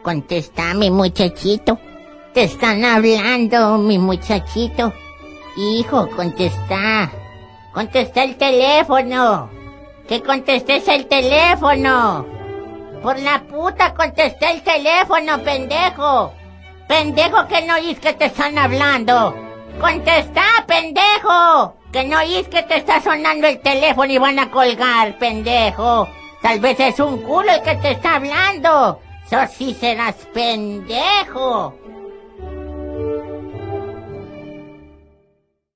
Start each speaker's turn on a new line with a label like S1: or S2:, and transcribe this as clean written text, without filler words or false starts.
S1: Contesta, mi muchachito. Te están hablando, mi muchachito. Hijo, contesta. Contesta el teléfono. Que contestes el teléfono. Por la puta, contesta el teléfono, pendejo. Pendejo, que no oís que te están hablando. Contesta, pendejo. Que no oís que te está sonando el teléfono y van a colgar, pendejo. Tal vez es un culo el que te está hablando. Eso sí serás pendejo.